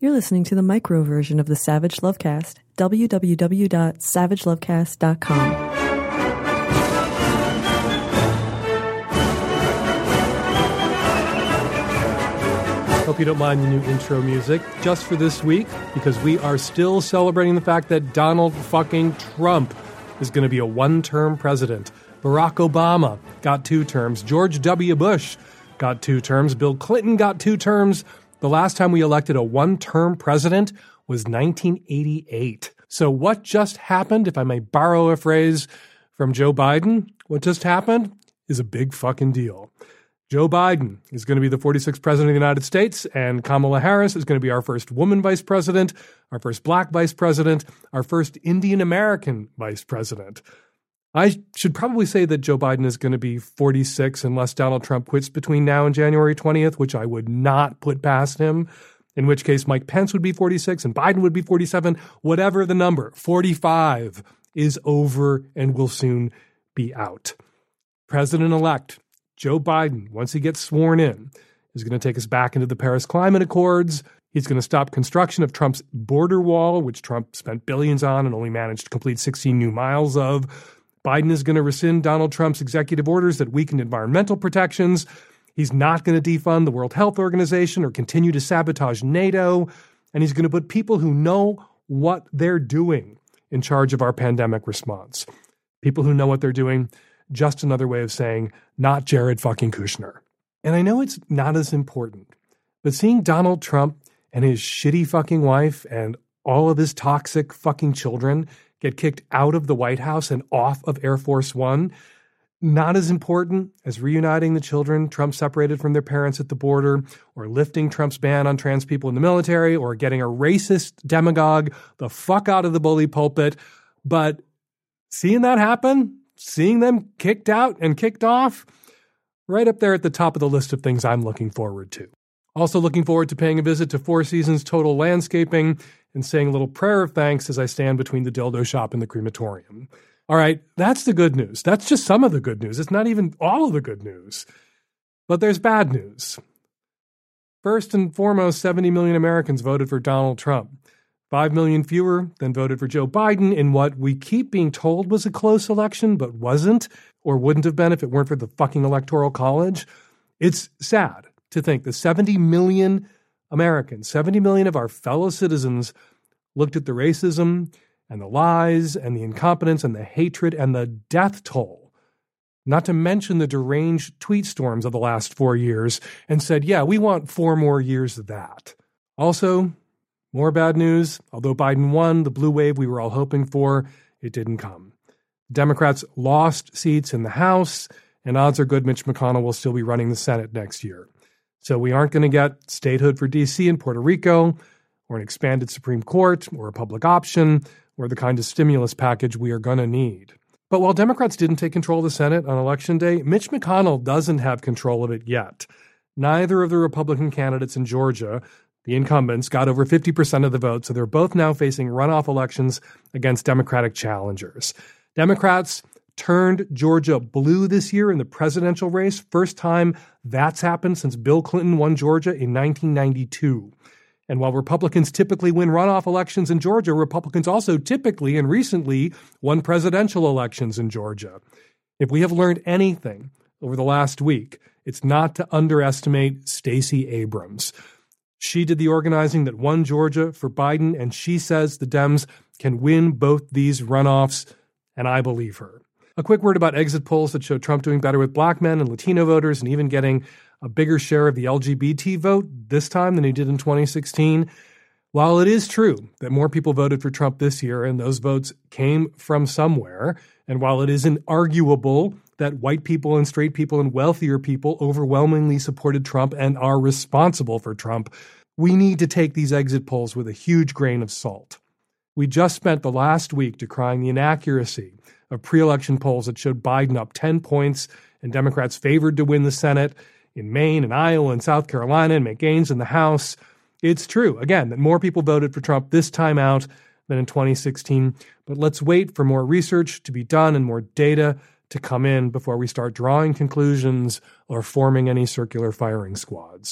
You're listening to the micro version of the Savage Lovecast. www.savagelovecast.com. Hope you don't mind the new intro music just for this week, because we are still celebrating the fact that Donald fucking Trump is going to be a one-term president. Barack Obama got 2 terms. George W. Bush got 2 terms. Bill Clinton got 2 terms. The last time we elected a one-term president was 1988. So what just happened, if I may borrow a phrase from Joe Biden, what just happened is a big fucking deal. Joe Biden is going to be the 46th president of the United States, and Kamala Harris is going to be our first woman vice president, our first black vice president, our first Indian American vice president. I should probably say that Joe Biden is going to be 46 unless Donald Trump quits between now and January 20th, which I would not put past him, in which case Mike Pence would be 46 and Biden would be 47, whatever the number. 45 is over and will soon be out. President-elect Joe Biden, once he gets sworn in, is going to take us back into the Paris Climate Accords. He's going to stop construction of Trump's border wall, which Trump spent billions on and only managed to complete 16 new miles of. Biden is going to rescind Donald Trump's executive orders that weakened environmental protections. He's not going to defund the World Health Organization or continue to sabotage NATO. And he's going to put people who know what they're doing in charge of our pandemic response. People who know what they're doing. Just another way of saying, not Jared fucking Kushner. And I know it's not as important, but seeing Donald Trump and his shitty fucking wife and all of his toxic fucking children get kicked out of the White House and off of Air Force One, not as important as reuniting the children Trump separated from their parents at the border, or lifting Trump's ban on trans people in the military, or getting a racist demagogue the fuck out of the bully pulpit. But seeing that happen, seeing them kicked out and kicked off, right up there at the top of the list of things I'm looking forward to. Also looking forward to paying a visit to Four Seasons Total Landscaping and saying a little prayer of thanks as I stand between the dildo shop and the crematorium. All right, that's the good news. That's just some of the good news. It's not even all of the good news. But there's bad news. First and foremost, 70 million Americans voted for Donald Trump. 5 million fewer than voted for Joe Biden in what we keep being told was a close election, but wasn't, or wouldn't have been if it weren't for the fucking Electoral College. It's sad to think that 70 million Americans, 70 million of our fellow citizens, looked at the racism and the lies and the incompetence and the hatred and the death toll, not to mention the deranged tweet storms of the last 4 years, and said, yeah, we want 4 more years of that. Also, more bad news. Although Biden won the blue wave we were all hoping for, it didn't come. Democrats lost seats in the House, and odds are good Mitch McConnell will still be running the Senate next year. So we aren't going to get statehood for D.C. and Puerto Rico, or an expanded Supreme Court, or a public option, or the kind of stimulus package we are going to need. But while Democrats didn't take control of the Senate on Election Day, Mitch McConnell doesn't have control of it yet. Neither of the Republican candidates in Georgia, the incumbents, got over 50% of the vote, so they're both now facing runoff elections against Democratic challengers. Democrats turned Georgia blue this year in the presidential race. First time that's happened since Bill Clinton won Georgia in 1992. And while Republicans typically win runoff elections in Georgia, Republicans also typically and recently won presidential elections in Georgia. If we have learned anything over the last week, it's not to underestimate Stacey Abrams. She did the organizing that won Georgia for Biden, and she says the Dems can win both these runoffs, and I believe her. A quick word about exit polls that show Trump doing better with black men and Latino voters, and even getting a bigger share of the LGBT vote this time than he did in 2016. While it is true that more people voted for Trump this year, and those votes came from somewhere, and while it is inarguable that white people and straight people and wealthier people overwhelmingly supported Trump and are responsible for Trump, we need to take these exit polls with a huge grain of salt. We just spent the last week decrying the inaccuracy of pre-election polls that showed Biden up 10 points and Democrats favored to win the Senate in Maine and Iowa and South Carolina and make gains in the House. It's true, again, that more people voted for Trump this time out than in 2016, but let's wait for more research to be done and more data to come in before we start drawing conclusions or forming any circular firing squads.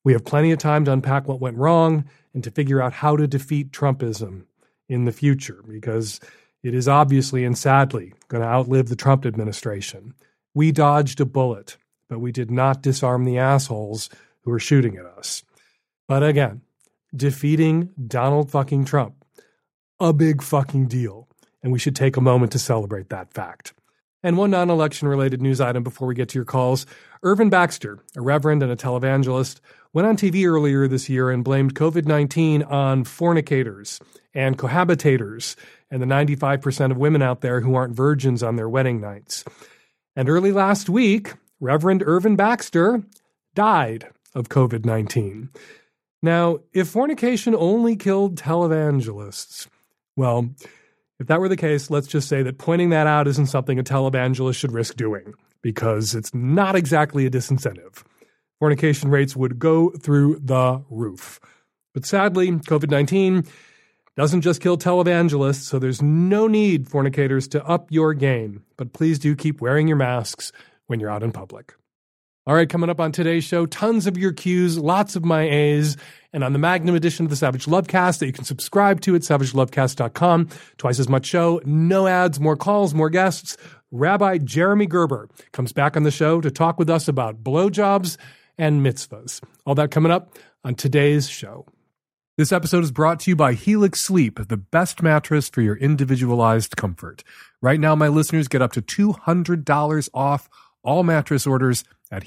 We have plenty of time to unpack what went wrong and to figure out how to defeat Trumpism in the future, because it is obviously and sadly going to outlive the Trump administration. We dodged a bullet, but we did not disarm the assholes who are shooting at us. But again, defeating Donald fucking Trump, a big fucking deal. And we should take a moment to celebrate that fact. And one non-election related news item before we get to your calls. Irvin Baxter, a reverend and a televangelist, went on TV earlier this year and blamed COVID-19 on fornicators and cohabitators and the 95% of women out there who aren't virgins on their wedding nights. And early last week, Reverend Irvin Baxter died of COVID-19. Now, if fornication only killed televangelists, well, if that were the case, let's just say that pointing that out isn't something a televangelist should risk doing, because it's not exactly a disincentive. Fornication rates would go through the roof. But sadly, COVID-19 doesn't just kill televangelists, so there's no need, fornicators, to up your game. But please do keep wearing your masks when you're out in public. All right, coming up on today's show, tons of your Q's, lots of my A's, and on the Magnum edition of the Savage Lovecast that you can subscribe to at savagelovecast.com. Twice as much show, no ads, more calls, more guests. Rabbi Jeremy Gerber comes back on the show to talk with us about blowjobs and mitzvahs. All that coming up on today's show. This episode is brought to you by Helix Sleep, the best mattress for your individualized comfort. Right now, my listeners get up to $200 off all mattress orders at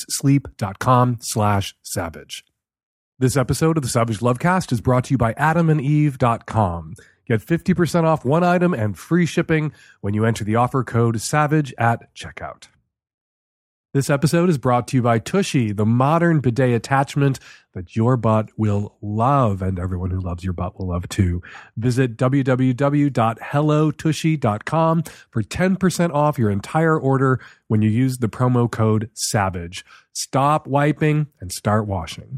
helixsleep.com/savage. This episode of the Savage Lovecast is brought to you by adamandeve.com. Get 50% off one item and free shipping when you enter the offer code SAVAGE at checkout. This episode is brought to you by Tushy, the modern bidet attachment that your butt will love, and everyone who loves your butt will love too. Visit www.hellotushy.com for 10% off your entire order when you use the promo code SAVAGE. Stop wiping and start washing.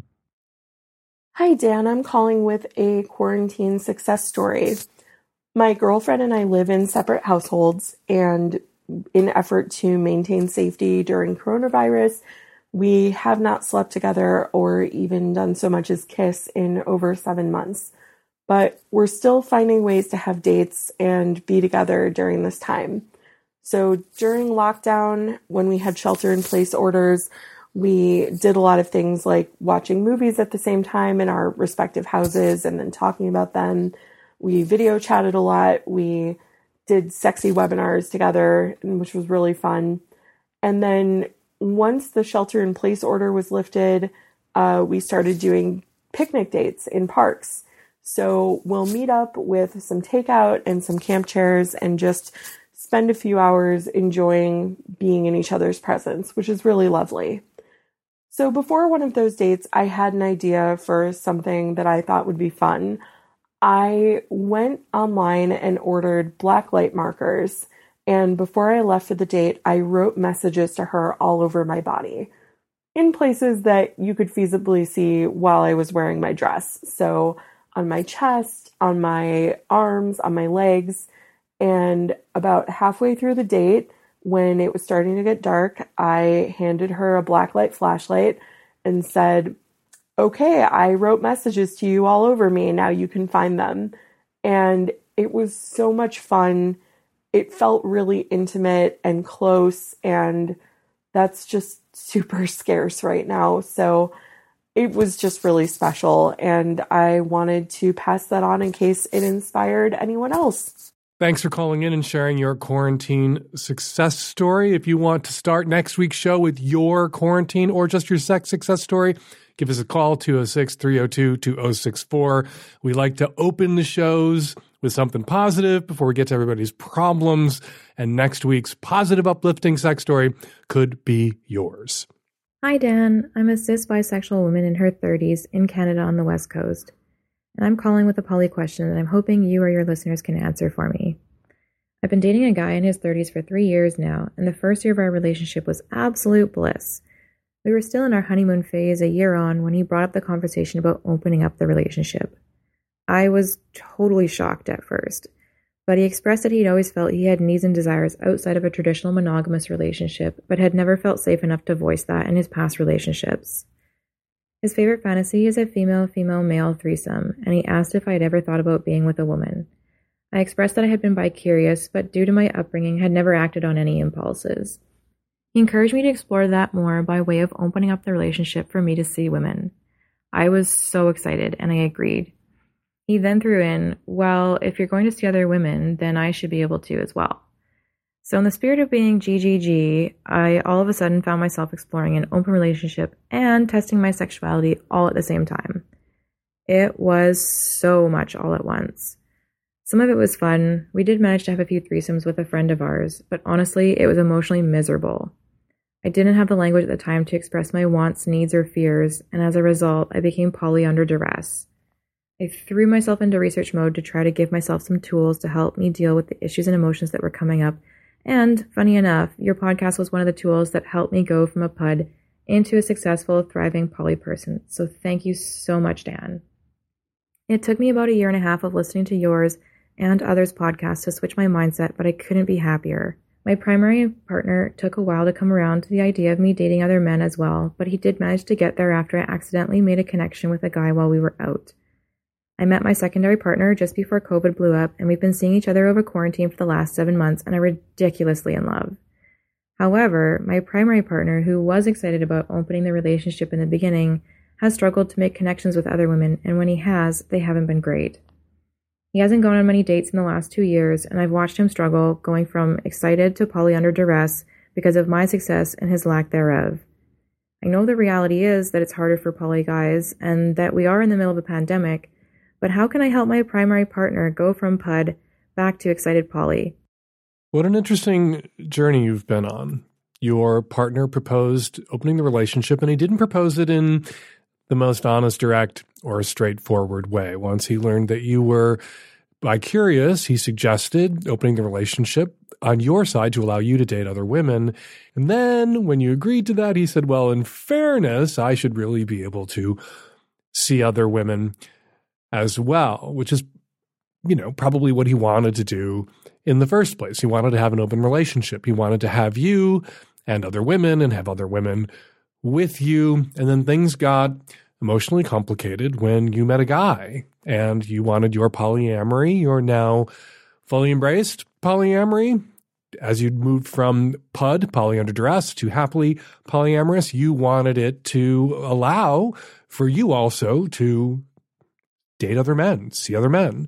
Hi, Dan. I'm calling with a quarantine success story. My girlfriend and I live in separate households, and in effort to maintain safety during coronavirus, we have not slept together or even done so much as kiss in over 7 months. But we're still finding ways to have dates and be together during this time. So during lockdown, when we had shelter-in-place orders, we did a lot of things like watching movies at the same time in our respective houses and then talking about them. We video chatted a lot. We did sexy webinars together, which was really fun. And then once the shelter-in-place order was lifted, we started doing picnic dates in parks. So we'll meet up with some takeout and some camp chairs and just spend a few hours enjoying being in each other's presence, which is really lovely. So before one of those dates, I had an idea for something that I thought would be fun. I went online and ordered blacklight markers, and before I left for the date, I wrote messages to her all over my body, in places that you could feasibly see while I was wearing my dress. So on my chest, on my arms, on my legs, and about halfway through the date, when it was starting to get dark, I handed her a blacklight flashlight and said, "Okay, I wrote messages to you all over me. Now you can find them." And it was so much fun. It felt really intimate and close, and that's just super scarce right now. So it was just really special, and I wanted to pass that on in case it inspired anyone else. Thanks for calling in and sharing your quarantine success story. If you want to start next week's show with your quarantine or just your sex success story, give us a call, 206-302-2064. We like to open the shows with something positive before we get to everybody's problems. And next week's positive, uplifting sex story could be yours. Hi, Dan. I'm a cis bisexual woman in her 30s in Canada on the West Coast. And I'm calling with a poly question that I'm hoping you or your listeners can answer for me. I've been dating a guy in his 30s for 3 years now, and the first year of our relationship was absolute bliss. We were still in our honeymoon phase a year on when he brought up the conversation about opening up the relationship. I was totally shocked at first, but he expressed that he'd always felt he had needs and desires outside of a traditional monogamous relationship, but had never felt safe enough to voice that in his past relationships. His favorite fantasy is a female-female-male threesome, and he asked if I had ever thought about being with a woman. I expressed that I had been bi-curious, but due to my upbringing had never acted on any impulses. He encouraged me to explore that more by way of opening up the relationship for me to see women. I was so excited, and I agreed. He then threw in, well, if you're going to see other women, then I should be able to as well. So in the spirit of being GGG, I all of a sudden found myself exploring an open relationship and testing my sexuality all at the same time. It was so much all at once. Some of it was fun. We did manage to have a few threesomes with a friend of ours, but honestly, it was emotionally miserable. I didn't have the language at the time to express my wants, needs, or fears, and as a result, I became poly under duress. I threw myself into research mode to try to give myself some tools to help me deal with the issues and emotions that were coming up. And, funny enough, your podcast was one of the tools that helped me go from a PUD into a successful, thriving poly person. So thank you so much, Dan. It took me about 1.5 years of listening to yours and others' podcasts to switch my mindset, but I couldn't be happier. My primary partner took a while to come around to the idea of me dating other men as well, but he did manage to get there after I accidentally made a connection with a guy while we were out. I met my secondary partner just before COVID blew up, and we've been seeing each other over quarantine for the last 7 months and are ridiculously in love. However, my primary partner, who was excited about opening the relationship in the beginning, has struggled to make connections with other women, and when he has, they haven't been great. He hasn't gone on many dates in the last 2 years, and I've watched him struggle, going from excited to poly under duress because of my success and his lack thereof. I know the reality is that it's harder for poly guys, and that we are in the middle of a pandemic, but how can I help my primary partner go from PUD back to excited poly? What an interesting journey you've been on. Your partner proposed opening the relationship, and he didn't propose it in the most honest, direct, or straightforward way. Once he learned that you were bi-curious, he suggested opening the relationship on your side to allow you to date other women. And then when you agreed to that, he said, well, in fairness, I should really be able to see other women as well, which is, probably what he wanted to do in the first place. He wanted to have an open relationship. He wanted to have you and other women and have other women with you. And then things got emotionally complicated when you met a guy and you wanted your polyamory, your now fully embraced polyamory. As you'd moved from PUD, poly under duress, to happily polyamorous, you wanted it to allow for you also to date other men, see other men,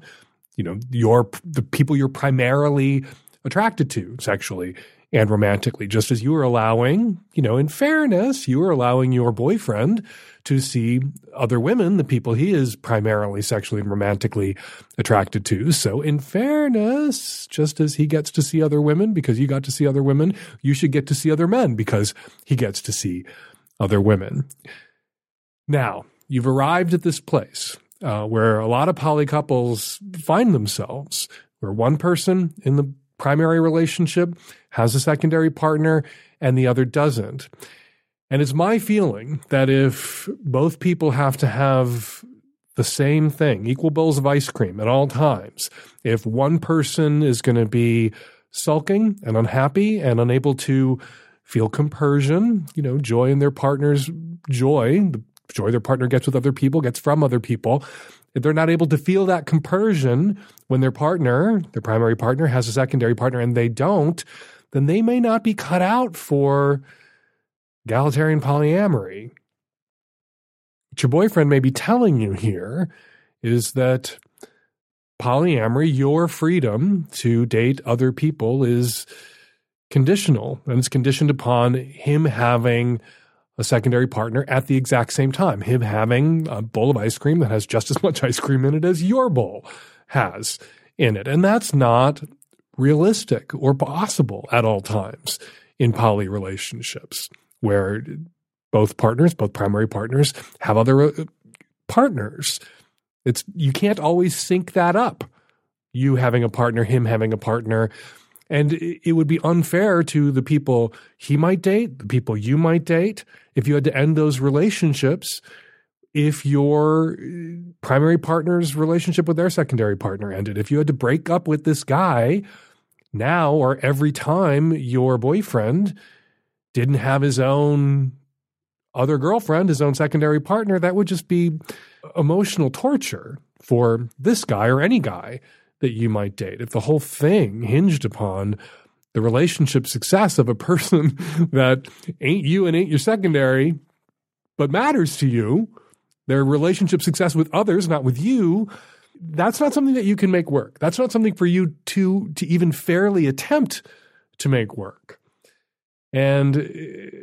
the people you're primarily attracted to sexually and romantically, just as you were allowing, in fairness, you were allowing your boyfriend to see other women, the people he is primarily sexually and romantically attracted to. So in fairness, just as he gets to see other women because you got to see other women, you should get to see other men because he gets to see other women. Now, you've arrived at this place where a lot of poly couples find themselves, where one person in the primary relationship has a secondary partner and the other doesn't. And it's my feeling that if both people have to have the same thing, equal bowls of ice cream at all times, if one person is going to be sulking and unhappy and unable to feel compersion, joy in their partner's joy, the joy their partner gets with other people, gets from other people, if they're not able to feel that compersion when their partner, their primary partner, has a secondary partner and they don't, then they may not be cut out for egalitarian polyamory. What your boyfriend may be telling you here is that polyamory, your freedom to date other people, is conditional, and it's conditioned upon him having a secondary partner at the exact same time, him having a bowl of ice cream that has just as much ice cream in it as your bowl has in it. And that's not realistic or possible at all times in poly relationships where both partners, both primary partners, have other partners. You can't always sync that up. You having a partner, him having a partner. And it would be unfair to the people he might date, the people you might date, if you had to end those relationships, if your primary partner's relationship with their secondary partner ended. If you had to break up with this guy now or every time your boyfriend didn't have his own other girlfriend, his own secondary partner, that would just be emotional torture for this guy or any guy that you might date. If the whole thing hinged upon the relationship success of a person that ain't you and ain't your secondary, but matters to you, their relationship success with others, not with you, that's not something that you can make work. That's not something for you to even fairly attempt to make work. And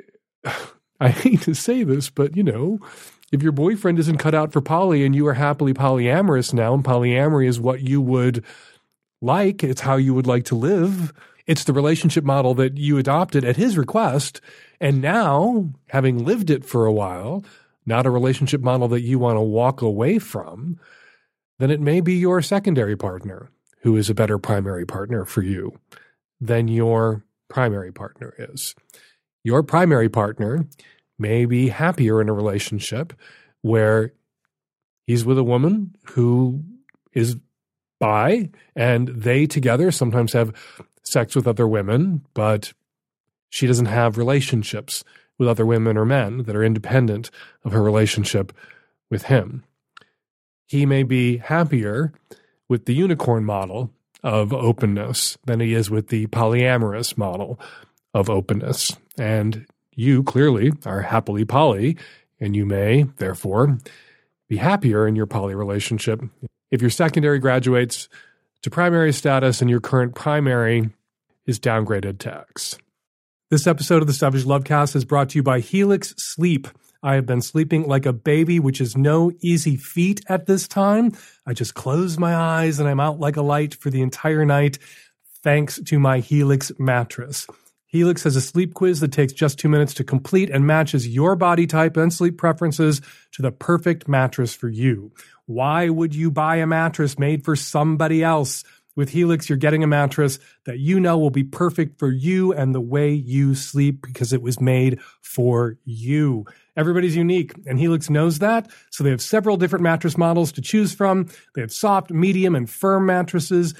I hate to say this, but, if your boyfriend isn't cut out for poly and you are happily polyamorous now, and polyamory is what you would like, it's how you would like to live, it's the relationship model that you adopted at his request, and now, having lived it for a while, not a relationship model that you want to walk away from, then it may be your secondary partner who is a better primary partner for you than your primary partner is. Your primary partner may be happier in a relationship where he's with a woman who is bi, and they together sometimes have sex with other women, but she doesn't have relationships with other women or men that are independent of her relationship with him. He may be happier with the unicorn model of openness than he is with the polyamorous model of openness. And you clearly are happily poly, and you may, therefore, be happier in your poly relationship if your secondary graduates to primary status and your current primary is downgraded to X. This episode of the Savage Lovecast is brought to you by Helix Sleep. I have been sleeping like a baby, which is no easy feat at this time. I just close my eyes and I'm out like a light for the entire night, thanks to my Helix mattress. Helix has a sleep quiz that takes just 2 minutes to complete and matches your body type and sleep preferences to the perfect mattress for you. Why would you buy a mattress made for somebody else? With Helix, you're getting a mattress that you know will be perfect for you and the way you sleep because it was made for you. Everybody's unique, and Helix knows that, so they have several different mattress models to choose from. They have soft, medium, and firm mattresses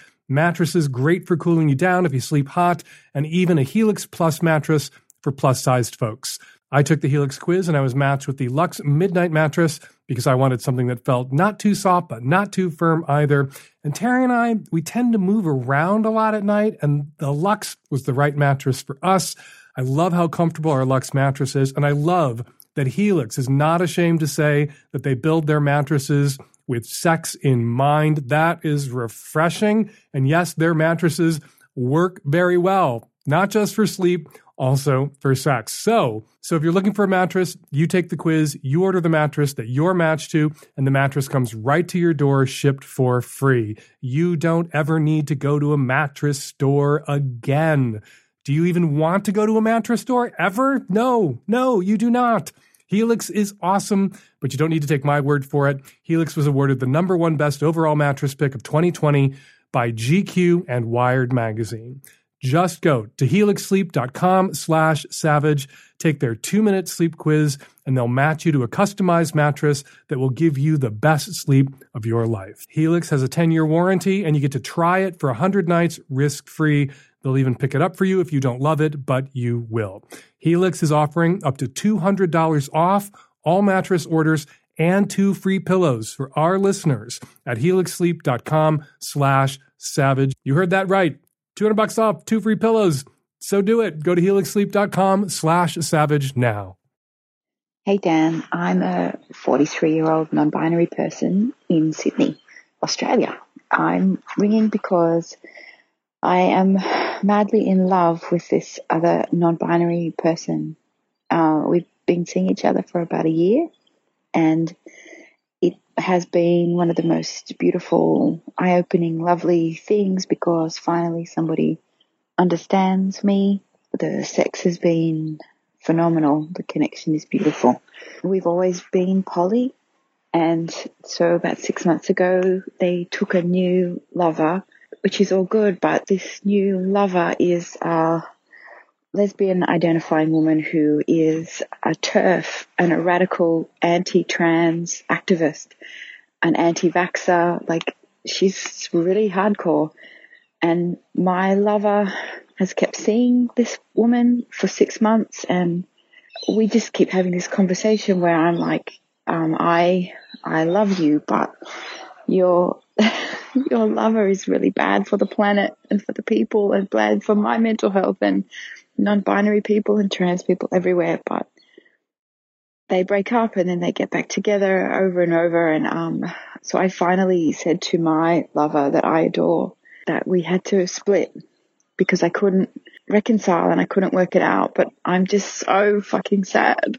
great for cooling you down if you sleep hot, and even a Helix Plus mattress for plus-sized folks. I took the Helix quiz, and I was matched with the Luxe Midnight mattress because I wanted something that felt not too soft, but not too firm either. And Terry and I, we tend to move around a lot at night, and the Luxe was the right mattress for us. I love how comfortable our Luxe mattress is, and I love that Helix is not ashamed to say that they build their mattresses with sex in mind. That is refreshing. And yes, their mattresses work very well, not just for sleep, also for sex. So if you're looking for a mattress, you take the quiz, you order the mattress that you're matched to, and the mattress comes right to your door, shipped for free. You don't ever need to go to a mattress store again. Do you even want to go to a mattress store ever? No, you do not. Helix is awesome, but you don't need to take my word for it. Helix was awarded the #1 best overall mattress pick of 2020 by GQ and Wired magazine. Just go to helixsleep.com/savage, take their 2-minute sleep quiz, and they'll match you to a customized mattress that will give you the best sleep of your life. Helix has a 10-year warranty, and you get to try it for 100 nights risk-free. They'll even pick it up for you if you don't love it, but you will. Helix is offering up to $200 off all mattress orders and 2 free pillows for our listeners at helixsleep.com/savage. You heard that right. $200 off, 2 free pillows. So do it. Go to helixsleep.com/savage now. Hey, Dan. I'm a 43-year-old non-binary person in Sydney, Australia. I'm ringing because I am madly in love with this other non-binary person. We've been seeing each other for about a year, and it has been one of the most beautiful, eye-opening, lovely things because finally somebody understands me. The sex has been phenomenal. The connection is beautiful. We've always been poly, and so about 6 months ago they took a new lover, which is all good, but this new lover is a lesbian identifying woman who is a TERF and a radical anti-trans activist, an anti-vaxxer. Like, she's really hardcore. And my lover has kept seeing this woman for 6 months, and we just keep having this conversation where I'm like, I love you, but your lover is really bad for the planet and for the people and bad for my mental health and non-binary people and trans people everywhere. But they break up and then they get back together over and over. And so I finally said to my lover that I adore that we had to split because I couldn't reconcile and I couldn't work it out. But I'm just so fucking sad.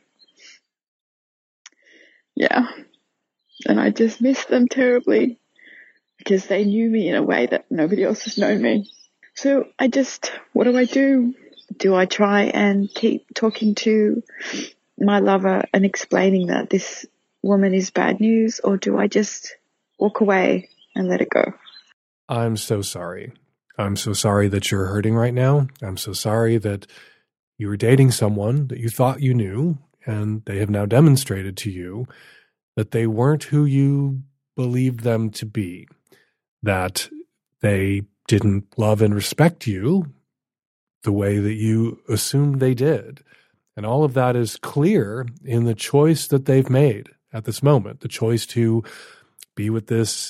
Yeah. And I just miss them terribly because they knew me in a way that nobody else has known me. So what do? Do I try and keep talking to my lover and explaining that this woman is bad news, or do I just walk away and let it go? I'm so sorry. I'm so sorry that you're hurting right now. I'm so sorry that you were dating someone that you thought you knew, and they have now demonstrated to you that they weren't who you believed them to be, that they didn't love and respect you the way that you assumed they did. And all of that is clear in the choice that they've made at this moment, the choice to be with this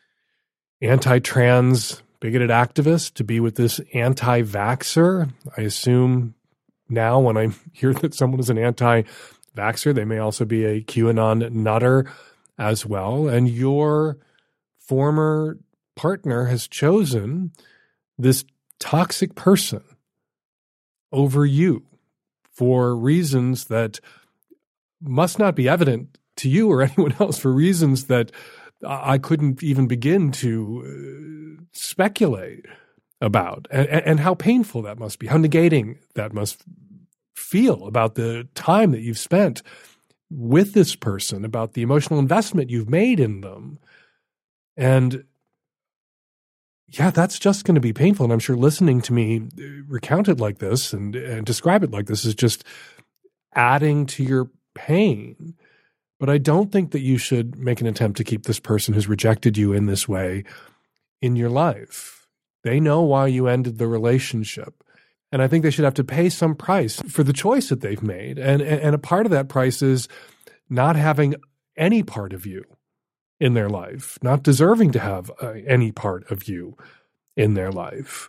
anti-trans bigoted activist, to be with this anti-vaxxer. I assume now when I hear that someone is an anti-vaxxer, they may also be a QAnon nutter as well. And your former partner has chosen this toxic person over you for reasons that must not be evident to you or anyone else, for reasons that I couldn't even begin to speculate about, and how painful that must be, how negating that must feel about the time that you've spent with this person, about the emotional investment you've made in them. And yeah, that's just going to be painful. And I'm sure listening to me recount it like this and describe it like this is just adding to your pain. But I don't think that you should make an attempt to keep this person who's rejected you in this way in your life. They know why you ended the relationship. And I think they should have to pay some price for the choice that they've made. And a part of that price is not having any part of you in their life, not deserving to have any part of you in their life.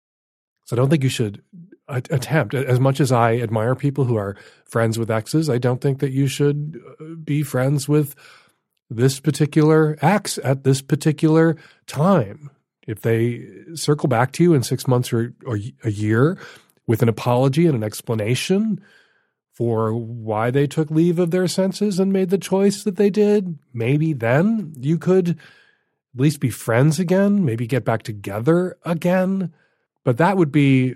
So I don't think you should attempt, as much as I admire people who are friends with exes, I don't think that you should be friends with this particular ex at this particular time. If they circle back to you in 6 months or a year with an apology and an explanation for why they took leave of their senses and made the choice that they did, maybe then you could at least be friends again, maybe get back together again. But that would be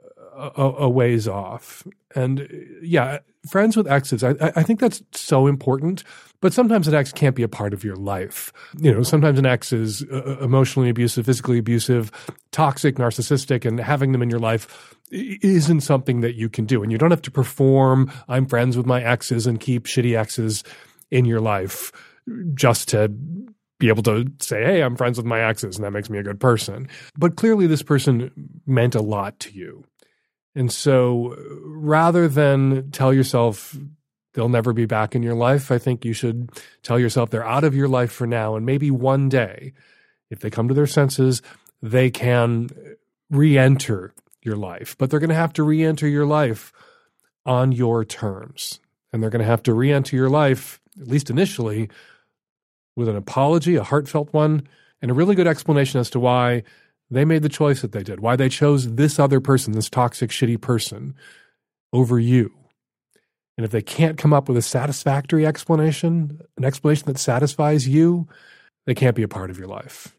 a ways off. And yeah, friends with exes, I think that's so important. But sometimes an ex can't be a part of your life. You know, sometimes an ex is emotionally abusive, physically abusive, toxic, narcissistic, and having them in your life isn't something that you can do. And you don't have to perform, I'm friends with my exes, and keep shitty exes in your life just to be able to say, hey, I'm friends with my exes, and that makes me a good person. But clearly this person meant a lot to you. And so rather than tell yourself they'll never be back in your life, I think you should tell yourself they're out of your life for now. And maybe one day, if they come to their senses, they can re-enter your life. But they're going to have to re-enter your life on your terms. And they're going to have to re-enter your life, at least initially, with an apology, a heartfelt one, and a really good explanation as to why they made the choice that they did, why they chose this other person, this toxic, shitty person, over you. And if they can't come up with a satisfactory explanation, an explanation that satisfies you, they can't be a part of your life.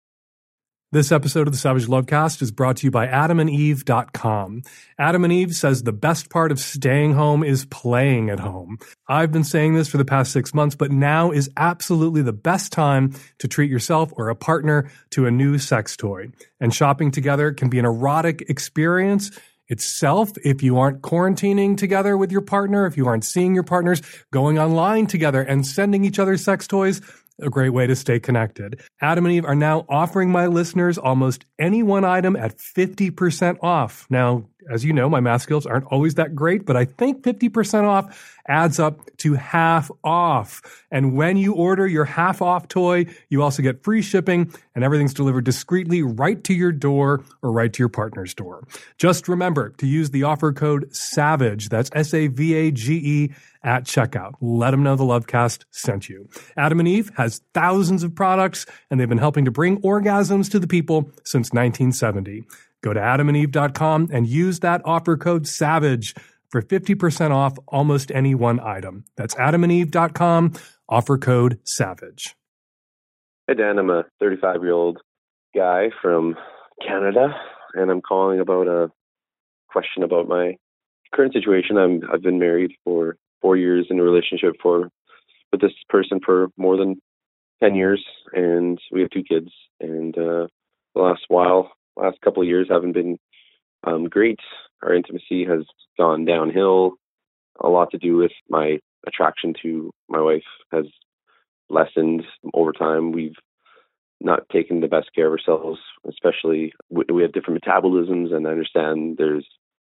This episode of the Savage Lovecast is brought to you by AdamandEve.com. Adam and Eve says the best part of staying home is playing at home. I've been saying this for the past 6 months, but now is absolutely the best time to treat yourself or a partner to a new sex toy. And shopping together can be an erotic experience itself if you aren't quarantining together with your partner, if you aren't seeing your partners, going online together and sending each other sex toys. A great way to stay connected. Adam and Eve are now offering my listeners almost any one item at 50% off. Now, As you know, my math skills aren't always that great, but I think 50% off adds up to half off. And when you order your half off toy, you also get free shipping, and everything's delivered discreetly right to your door or right to your partner's door. Just remember to use the offer code SAVAGE, that's SAVAGE, at checkout. Let them know the Lovecast sent you. Adam and Eve has thousands of products, and they've been helping to bring orgasms to the people since 1970. Go to adamandeve.com and use that offer code SAVAGE for 50% off almost any one item. That's adamandeve.com, offer code SAVAGE. Hey, Dan. I'm a 35-year-old guy from Canada, and I'm calling about a question about my current situation. I've been married for 4 years, in a relationship with this person for more than 10 years, and we have 2 kids. And the last couple of years haven't been great. Our intimacy has gone downhill. A lot to do with my attraction to my wife has lessened over time. We've not taken the best care of ourselves, especially we have different metabolisms, and I understand there's,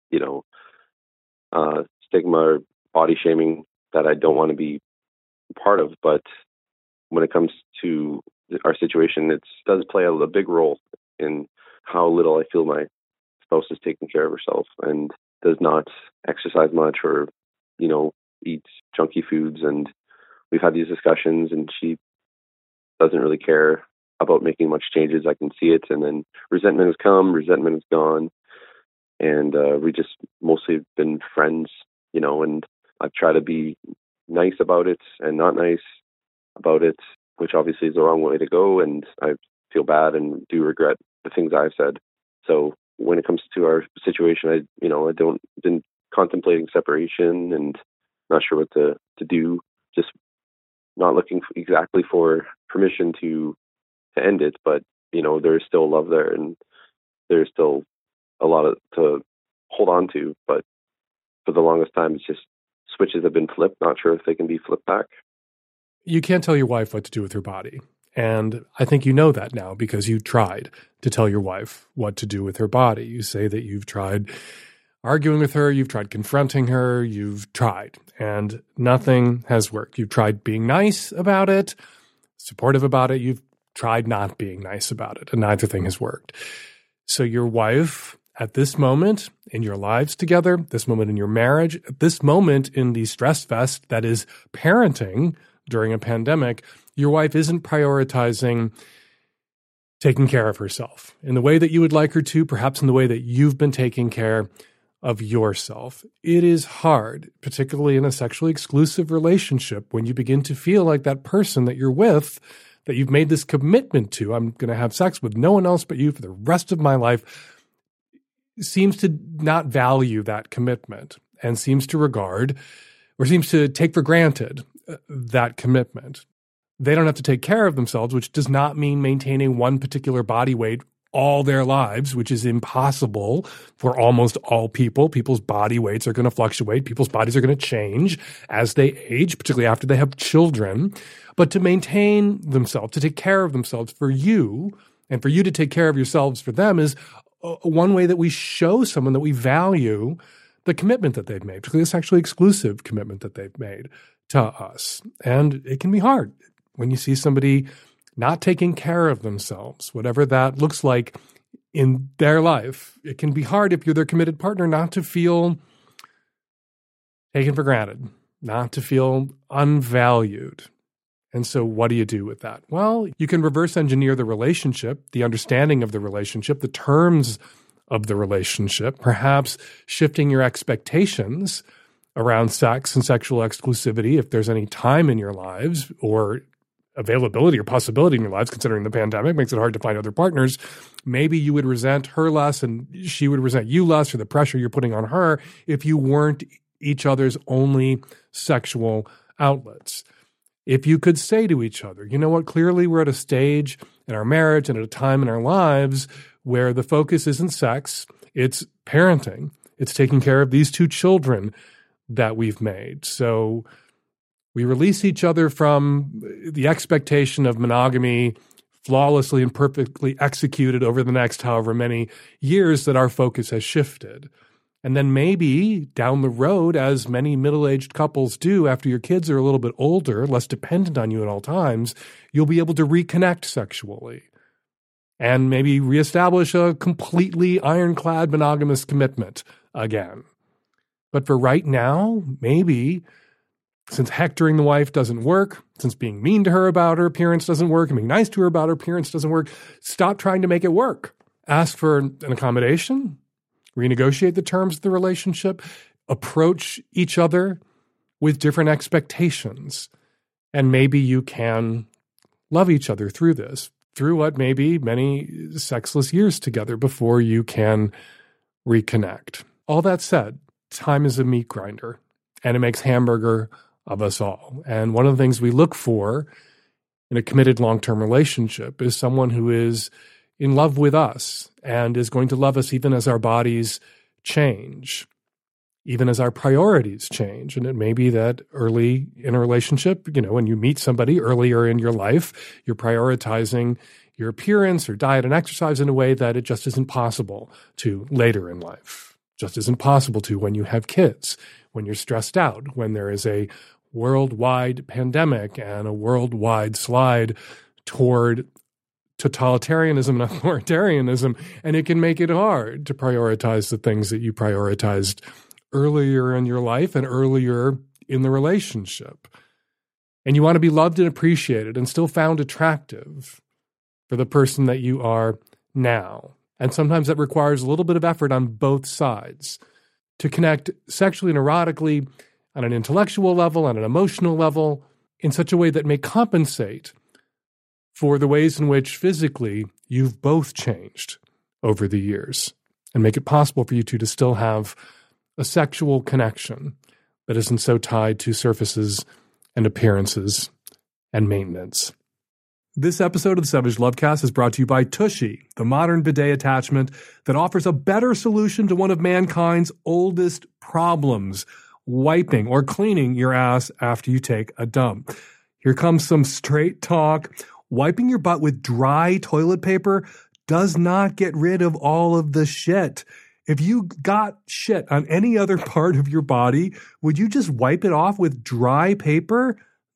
stigma or body shaming that I don't want to be part of. But when it comes to our situation, it does play a big role in how little I feel my spouse is taking care of herself and does not exercise much or, eats junky foods. And we've had these discussions, and she doesn't really care about making much changes. I can see it. And then resentment has come, resentment is gone. And we just mostly have been friends, and I've tried to be nice about it and not nice about it, which obviously is the wrong way to go. And I feel bad and do regret the things I've said. So when it comes to our situation, I been contemplating separation and not sure what to do, just not looking exactly for permission to end it. But, there's still love there, and there's still a lot to hold on to. But for the longest time, it's just switches have been flipped. Not sure if they can be flipped back. You can't tell your wife what to do with her body. And I think you know that now because you tried to tell your wife what to do with her body. You say that you've tried arguing with her, you've tried confronting her, you've tried, and nothing has worked. You've tried being nice about it, supportive about it. You've tried not being nice about it, and neither thing has worked. So your wife, at this moment in your lives together, this moment in your marriage, at this moment in the stress fest that is parenting during a pandemic, your wife isn't prioritizing taking care of herself in the way that you would like her to, perhaps in the way that you've been taking care of yourself. It is hard, particularly in a sexually exclusive relationship, when you begin to feel like that person that you're with, that you've made this commitment to, I'm going to have sex with no one else but you for the rest of my life, seems to not value that commitment and seems to regard or seems to take for granted that commitment. They don't have to take care of themselves, which does not mean maintaining one particular body weight all their lives, which is impossible for almost all people. People's body weights are going to fluctuate. People's bodies are going to change as they age, particularly after they have children. But to maintain themselves, to take care of themselves for you, and for you to take care of yourselves for them is one way that we show someone that we value the commitment that they've made, particularly a sexually exclusive commitment that they've made to us. And it can be hard when you see somebody not taking care of themselves, whatever that looks like in their life. It can be hard if you're their committed partner not to feel taken for granted, not to feel unvalued. And so what do you do with that? Well, you can reverse engineer the relationship, the understanding of the relationship, the terms of the relationship, perhaps shifting your expectations around sex and sexual exclusivity if there's any time in your lives or availability or possibility in your lives, considering the pandemic makes it hard to find other partners. Maybe you would resent her less and she would resent you less for the pressure you're putting on her if you weren't each other's only sexual outlets. If you could say to each other, you know what, clearly we're at a stage in our marriage and at a time in our lives where the focus isn't sex, it's parenting. It's taking care of these 2 children that we've made. So we release each other from the expectation of monogamy flawlessly and perfectly executed over the next however many years that our focus has shifted. And then maybe down the road, as many middle-aged couples do after your kids are a little bit older, less dependent on you at all times, you'll be able to reconnect sexually and maybe reestablish a completely ironclad monogamous commitment again. But for right now, maybe, since hectoring the wife doesn't work, since being mean to her about her appearance doesn't work, and being nice to her about her appearance doesn't work, stop trying to make it work. Ask for an accommodation, renegotiate the terms of the relationship, approach each other with different expectations. And maybe you can love each other through this, through what may be many sexless years together before you can reconnect. All that said, time is a meat grinder, and it makes hamburger of us all. And one of the things we look for in a committed long-term relationship is someone who is in love with us and is going to love us even as our bodies change, even as our priorities change. And it may be that early in a relationship, when you meet somebody earlier in your life, you're prioritizing your appearance or diet and exercise in a way that it just isn't possible to later in life. Just isn't possible to when you have kids, when you're stressed out, when there is a worldwide pandemic and a worldwide slide toward totalitarianism and authoritarianism, and it can make it hard to prioritize the things that you prioritized earlier in your life and earlier in the relationship. And you want to be loved and appreciated and still found attractive for the person that you are now. And sometimes that requires a little bit of effort on both sides to connect sexually and erotically on an intellectual level, on an emotional level, in such a way that may compensate for the ways in which physically you've both changed over the years and make it possible for you two to still have a sexual connection that isn't so tied to surfaces and appearances and maintenance. This episode of the Savage Lovecast is brought to you by Tushy, the modern bidet attachment that offers a better solution to one of mankind's oldest problems, wiping or cleaning your ass after you take a dump. Here comes some straight talk. Wiping your butt with dry toilet paper does not get rid of all of the shit. If you got shit on any other part of your body, would you just wipe it off with dry paper?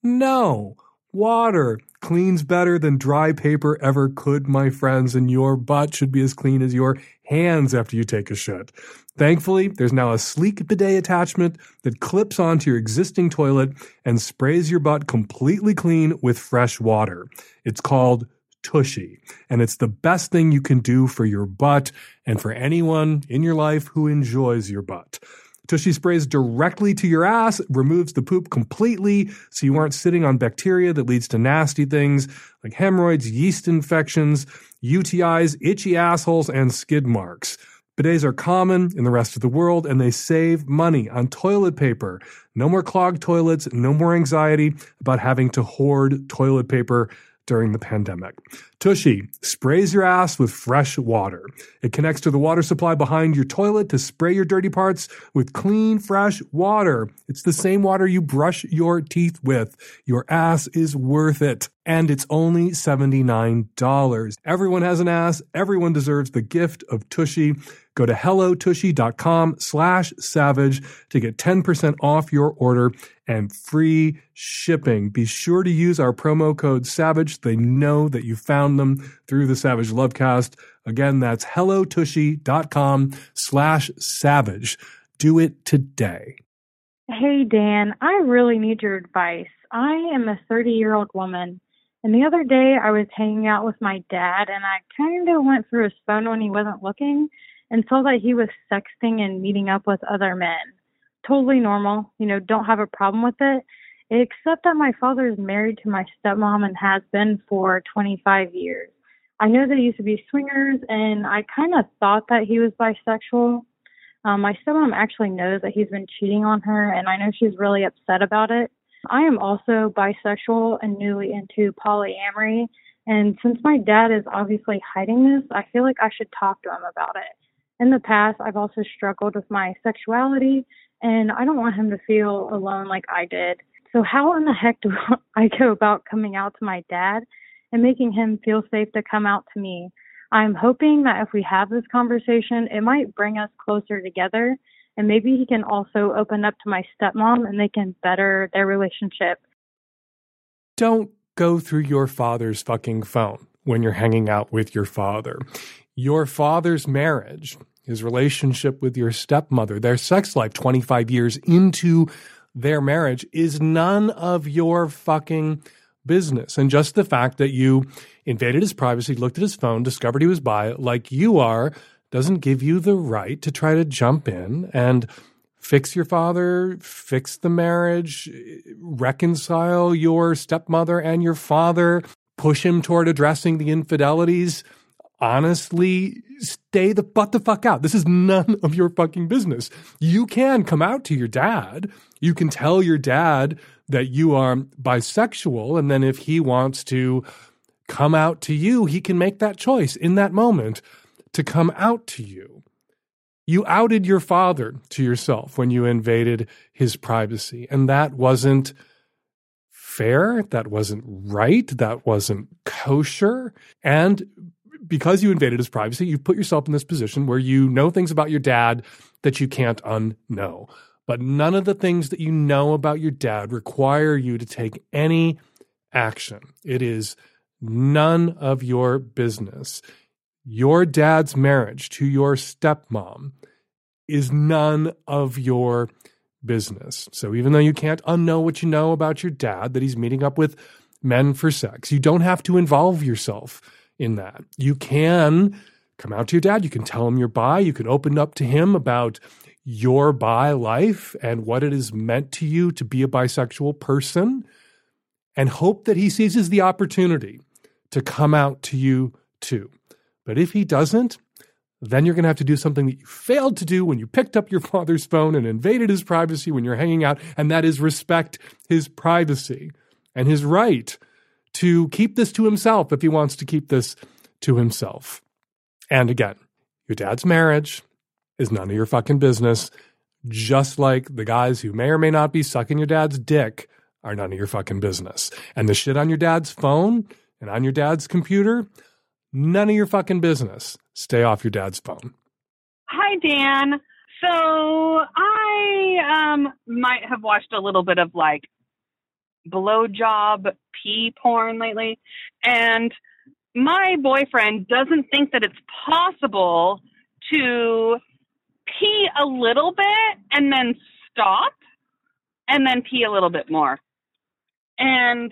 No. Water cleans better than dry paper ever could, my friends, and your butt should be as clean as your hands after you take a shit. Thankfully, there's now a sleek bidet attachment that clips onto your existing toilet and sprays your butt completely clean with fresh water. It's called Tushy, and it's the best thing you can do for your butt and for anyone in your life who enjoys your butt. Tushy sprays directly to your ass, removes the poop completely so you aren't sitting on bacteria that leads to nasty things like hemorrhoids, yeast infections, UTIs, itchy assholes, and skid marks. Bidets are common in the rest of the world, and they save money on toilet paper. No more clogged toilets, no more anxiety about having to hoard toilet paper during the pandemic. Tushy sprays your ass with fresh water. It connects to the water supply behind your toilet to spray your dirty parts with clean, fresh water. It's the same water you brush your teeth with. Your ass is worth it. And it's only $79. Everyone has an ass. Everyone deserves the gift of Tushy. Go to hellotushy.com/savage to get 10% off your order and free shipping. Be sure to use our promo code SAVAGE. They know that you found them through the Savage Lovecast. Again, that's hellotushy.com/savage. Do it today. Hey, Dan, I really need your advice. I am a 30-year-old woman, and the other day I was hanging out with my dad, and I kind of went through his phone when he wasn't looking and saw that he was sexting and meeting up with other men. Totally normal, don't have a problem with it, except that my father is married to my stepmom and has been for 25 years. I know they used to be swingers, and I kind of thought that he was bisexual. My stepmom actually knows that he's been cheating on her, and I know she's really upset about it. I am also bisexual and newly into polyamory, and since my dad is obviously hiding this, I feel like I should talk to him about it. In the past, I've also struggled with my sexuality, and I don't want him to feel alone like I did. So how in the heck do I go about coming out to my dad and making him feel safe to come out to me? I'm hoping that if we have this conversation, it might bring us closer together And maybe he can also open up to my stepmom and they can better their relationship. Don't go through your father's fucking phone when you're hanging out with your father. Your father's marriage, his relationship with your stepmother, their sex life 25 years into their marriage is none of your fucking business. And just the fact that you invaded his privacy, looked at his phone, discovered he was bi, like you are, doesn't give you the right to try to jump in and fix your father, fix the marriage, reconcile your stepmother and your father, push him toward addressing the infidelities. Honestly, stay the fuck out. This is none of your fucking business. You can come out to your dad. You can tell your dad that you are bisexual, and then if he wants to come out to you, he can make that choice in that moment to come out to you. You outed your father to yourself when you invaded his privacy, and that wasn't fair, that wasn't right, that wasn't kosher, and because you invaded his privacy, you've put yourself in this position where you know things about your dad that you can't unknow. But none of the things that you know about your dad require you to take any action. It is none of your business. Your dad's marriage to your stepmom is none of your business. So even though you can't unknow what you know about your dad, that he's meeting up with men for sex, you don't have to involve yourself in that. You can come out to your dad. You can tell him you're bi. You can open up to him about your bi life and what it has meant to you to be a bisexual person, and hope that he seizes the opportunity to come out to you too. But if he doesn't, then you're going to have to do something that you failed to do when you picked up your father's phone and invaded his privacy when you're hanging out, and that is respect his privacy and his right to keep this to himself if he wants to keep this to himself. And again, your dad's marriage is none of your fucking business, just like the guys who may or may not be sucking your dad's dick are none of your fucking business. And the shit on your dad's phone and on your dad's computer, none of your fucking business. Stay off your dad's phone. Hi, Dan. So I might have watched a little bit of like blowjob pee porn lately, and my boyfriend doesn't think that it's possible to pee a little bit and then stop and then pee a little bit more. And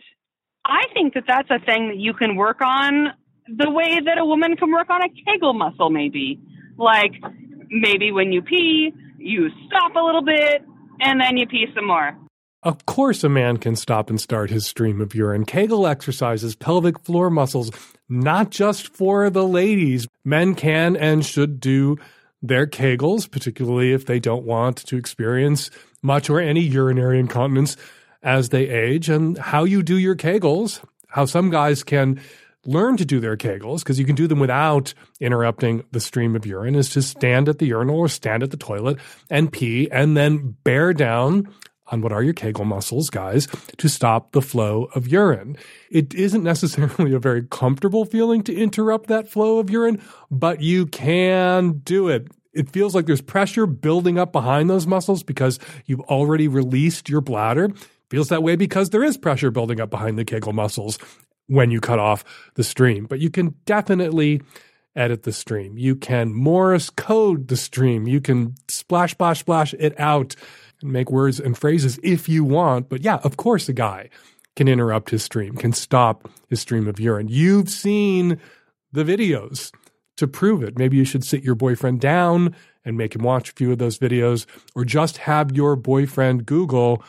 I think that that's a thing that you can work on the way that a woman can work on a Kegel muscle, maybe. Like, maybe when you pee, you stop a little bit, and then you pee some more. Of course a man can stop and start his stream of urine. Kegel exercises, pelvic floor muscles, not just for the ladies. Men can and should do their Kegels, particularly if they don't want to experience much or any urinary incontinence as they age. And how you do your Kegels, how some guys can learn to do their Kegels, because you can do them without interrupting the stream of urine, is to stand at the urinal or stand at the toilet and pee and then bear down on what are your Kegel muscles, guys, to stop the flow of urine. It isn't necessarily a very comfortable feeling to interrupt that flow of urine, but you can do it. It feels like there's pressure building up behind those muscles because you've already released your bladder. It feels that way because there is pressure building up behind the Kegel muscles when you cut off the stream. But you can definitely edit the stream. You can Morse code the stream. You can splash, splash, splash it out and make words and phrases if you want. But yeah, of course a guy can interrupt his stream, can stop his stream of urine. You've seen the videos to prove it. Maybe you should sit your boyfriend down and make him watch a few of those videos, or just have your boyfriend Google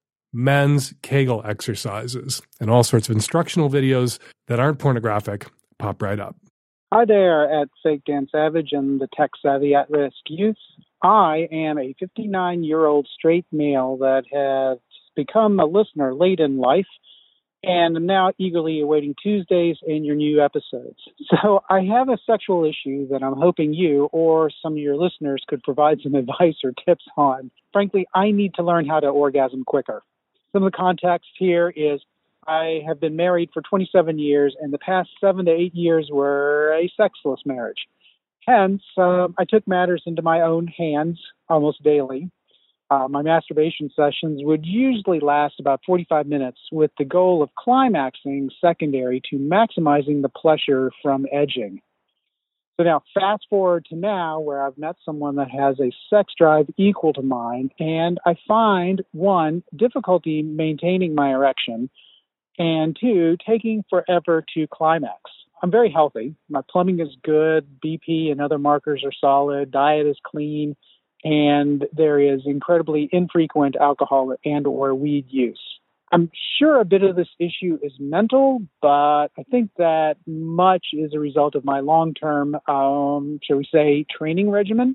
men's Kegel exercises, and all sorts of instructional videos that aren't pornographic pop right up. Hi there at Fake Dan Savage and the Tech Savvy At-Risk Youth. I am a 59-year-old straight male that has become a listener late in life, and I'm now eagerly awaiting Tuesdays and your new episodes. So I have a sexual issue that I'm hoping you or some of your listeners could provide some advice or tips on. Frankly, I need to learn how to orgasm quicker. Some of the context here is I have been married for 27 years, and the past 7 to 8 years were a sexless marriage. Hence, I took matters into my own hands almost daily. My masturbation sessions would usually last about 45 minutes with the goal of climaxing secondary to maximizing the pleasure from edging. So now, fast forward to now where I've met someone that has a sex drive equal to mine, and I find, one, difficulty maintaining my erection, and two, taking forever to climax. I'm very healthy. My plumbing is good, BP and other markers are solid, diet is clean, and there is incredibly infrequent alcohol and or weed use. I'm sure a bit of this issue is mental, but I think that much is a result of my long-term, shall we say, training regimen.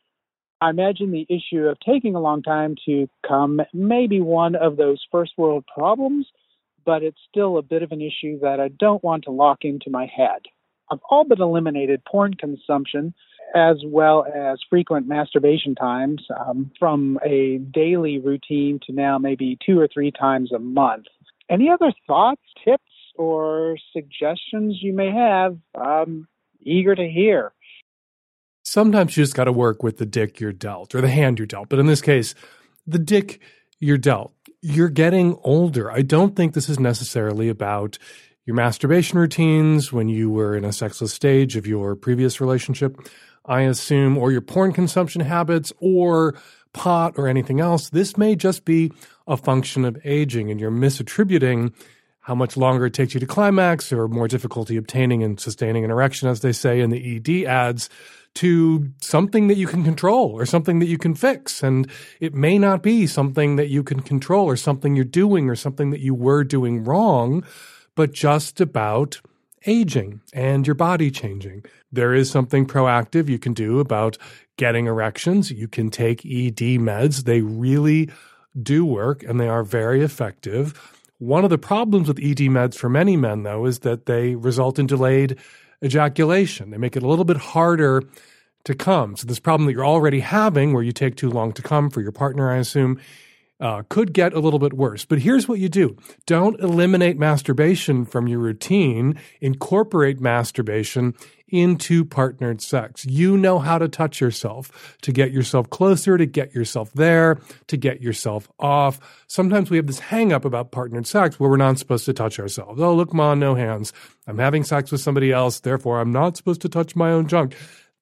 I imagine the issue of taking a long time to come may be one of those first world problems, but it's still a bit of an issue that I don't want to lock into my head. I've all but eliminated porn consumption as well as frequent masturbation times from a daily routine to now maybe 2 or 3 times a month. Any other thoughts, tips, or suggestions you may have? I'm eager to hear. Sometimes you just got to work with the dick you're dealt or the hand you're dealt. But in this case, the dick you're dealt. You're getting older. I don't think this is necessarily about your masturbation routines when you were in a sexless stage of your previous relationship, I assume, or your porn consumption habits or pot or anything else. This may just be a function of aging, and you're misattributing how much longer it takes you to climax or more difficulty obtaining and sustaining an erection, as they say in the ED ads, to something that you can control or something that you can fix. And it may not be something that you can control or something you're doing or something that you were doing wrong, but just about aging and your body changing. There is something proactive you can do about getting erections. You can take ED meds. They really do work, and they are very effective. One of the problems with ED meds for many men, though, is that they result in delayed ejaculation. They make it a little bit harder to come. So this problem that you're already having, where you take too long to come for your partner, I assume, could get a little bit worse. But here's what you do. Don't eliminate masturbation from your routine. Incorporate masturbation into partnered sex. You know how to touch yourself, to get yourself closer, to get yourself there, to get yourself off. Sometimes we have this hang up about partnered sex where we're not supposed to touch ourselves. Oh, look, Ma, no hands. I'm having sex with somebody else, therefore I'm not supposed to touch my own junk.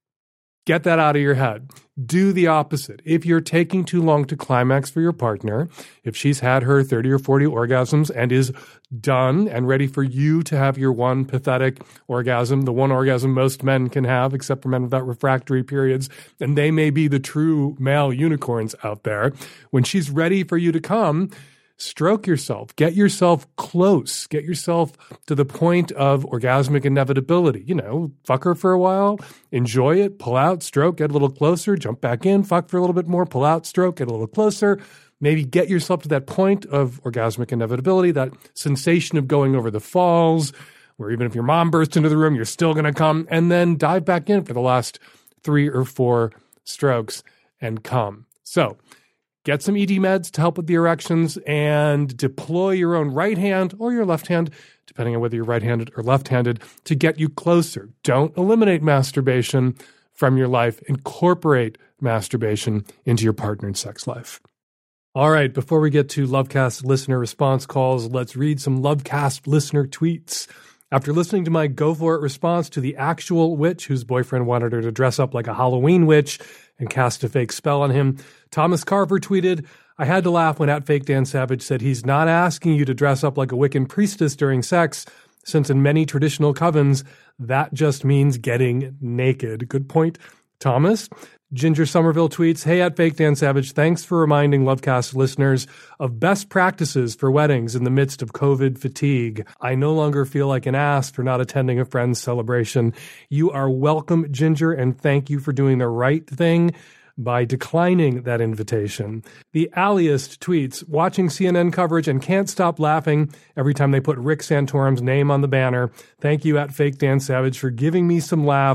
Get that out of your head. Do the opposite. If you're taking too long to climax for your partner, if she's had her 30 or 40 orgasms and is done and ready for you to have your one pathetic orgasm, the one orgasm most men can have, except for men without refractory periods, and they may be the true male unicorns out there, when she's ready for you to come, stroke yourself, get yourself close, get yourself to the point of orgasmic inevitability. You know, fuck her for a while, enjoy it, pull out, stroke, get a little closer, jump back in, fuck for a little bit more, pull out, stroke, get a little closer. Maybe get yourself to that point of orgasmic inevitability, that sensation of going over the falls, where even if your mom bursts into the room, you're still going to come, and then dive back in for the last 3 or 4 strokes and come. So, get some ED meds to help with the erections and deploy your own right hand or your left hand, depending on whether you're right-handed or left-handed, to get you closer. Don't eliminate masturbation from your life. Incorporate masturbation into your partnered sex life. All right, before we get to Lovecast listener response calls, let's read some Lovecast listener tweets. After listening to my go for it response to the actual witch whose boyfriend wanted her to dress up like a Halloween witch and cast a fake spell on him, Thomas Carver tweeted, I had to laugh when @FakeDanSavage said he's not asking you to dress up like a Wiccan priestess during sex, since in many traditional covens, that just means getting naked. Good point, Thomas. Ginger Somerville tweets, hey, @FakeDanSavage, thanks for reminding Lovecast listeners of best practices for weddings in the midst of COVID fatigue. I no longer feel like an ass for not attending a friend's celebration. You are welcome, Ginger, and thank you for doing the right thing by declining that invitation. The Alliest tweets, watching CNN coverage and can't stop laughing every time they put Rick Santorum's name on the banner. Thank you @FakeDanSavage for giving me some laughs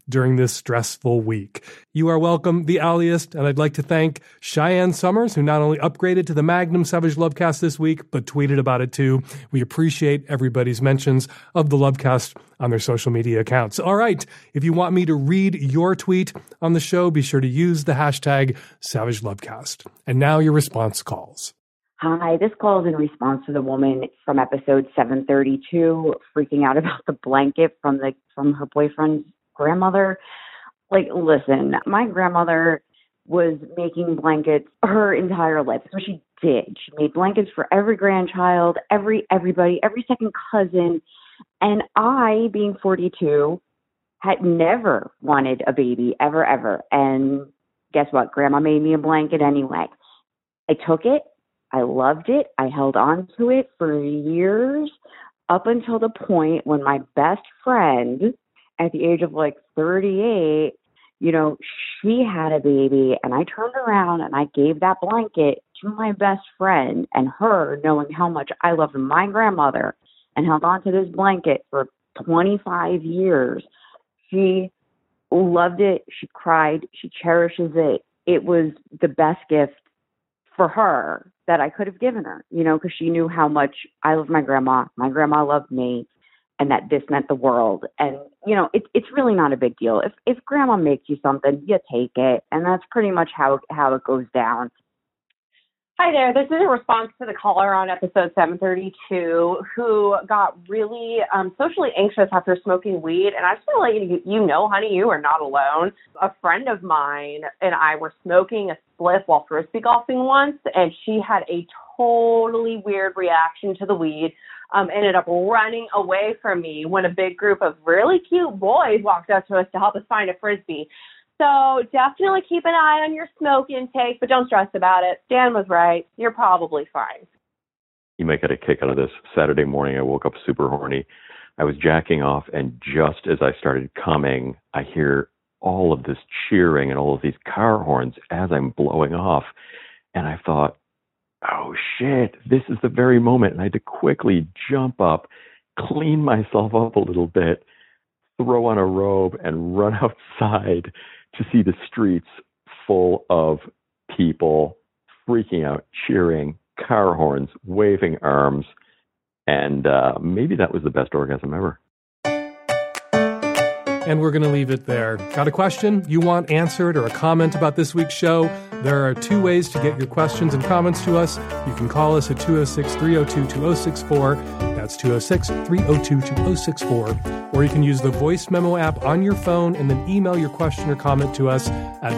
during this stressful week. You are welcome, the Alliest, and I'd like to thank Cheyenne Summers, who not only upgraded to the Magnum Savage Lovecast this week, but tweeted about it too. We appreciate everybody's mentions of the Lovecast on their social media accounts. All right, if you want me to read your tweet on the show, be sure to use the hashtag Savage Lovecast. And now your response calls. Hi, this call is in response to the woman from episode 732 freaking out about the blanket from her boyfriend's grandmother. Like, listen, my grandmother was making blankets her entire life. So she did. She made blankets for every grandchild, everybody, every second cousin. And I, being 42, had never wanted a baby, ever. And guess what? Grandma made me a blanket anyway. I took it. I loved it. I held on to it for years, up until the point when my best friend, at the age of 38, she had a baby, and I turned around and I gave that blanket to my best friend, and her, knowing how much I loved my grandmother and held on to this blanket for 25 years. She loved it. She cried. She cherishes it. It was the best gift for her that I could have given her, because she knew how much I loved my grandma loved me, and that this meant the world. And, it's really not a big deal. If grandma makes you something, you take it. And that's pretty much how it goes down. Hi there. This is a response to the caller on episode 732 who got really socially anxious after smoking weed. And I just want to let you know, honey, you are not alone. A friend of mine and I were smoking a spliff while frisbee golfing once, and she had a totally weird reaction to the weed. Ended up running away from me when a big group of really cute boys walked up to us to help us find a frisbee. So definitely keep an eye on your smoke intake, but don't stress about it. Dan was right. You're probably fine. You might get a kick out of this. Saturday morning, I woke up super horny. I was jacking off, and just as I started coming, I hear all of this cheering and all of these car horns as I'm blowing off. And I thought, oh shit, this is the very moment. And I had to quickly jump up, clean myself up a little bit, throw on a robe, and run outside to see the streets full of people freaking out, cheering, car horns, waving arms. And maybe that was the best orgasm ever. And we're going to leave it there. Got a question you want answered or a comment about this week's show? There are two ways to get your questions and comments to us. You can call us at 206-302-2064. That's 206-302-2064. Or you can use the voice memo app on your phone and then email your question or comment to us at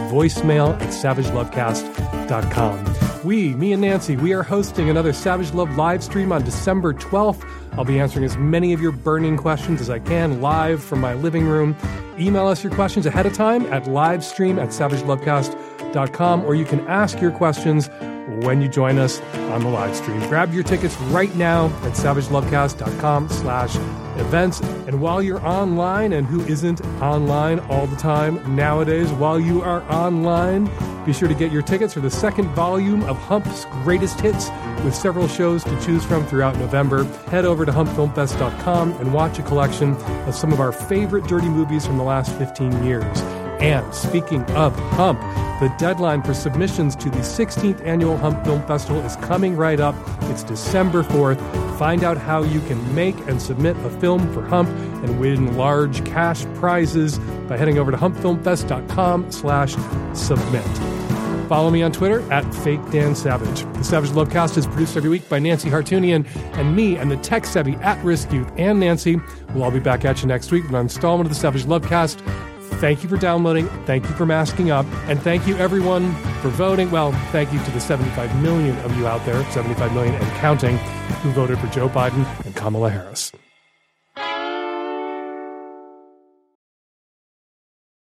voicemail@savagelovecast.com. Me and Nancy, we are hosting another Savage Love live stream on December 12th. I'll be answering as many of your burning questions as I can live from my living room. Email us your questions ahead of time at livestream@savagelovecast.com, or you can ask your questions when you join us on the live stream. Grab your tickets right now at savagelovecast.com/events. And while you're online, and who isn't online all the time nowadays, while you are online, be sure to get your tickets for the second volume of Hump's Greatest Hits, with several shows to choose from throughout November. Head over to humpfilmfest.com and watch a collection of some of our favorite dirty movies from the last 15 years. And speaking of Hump, the deadline for submissions to the 16th Annual Hump Film Festival is coming right up. It's December 4th. Find out how you can make and submit a film for Hump and win large cash prizes by heading over to humpfilmfest.com/submit. Follow me on Twitter at FakeDanSavage. The Savage Lovecast is produced every week by Nancy Hartunian and me and the tech-savvy at-risk youth and Nancy. We'll all be back at you next week with an installment of the Savage Lovecast. Thank you for downloading. Thank you for masking up. And thank you, everyone, for voting. Well, thank you to the 75 million of you out there, 75 million and counting, who voted for Joe Biden and Kamala Harris.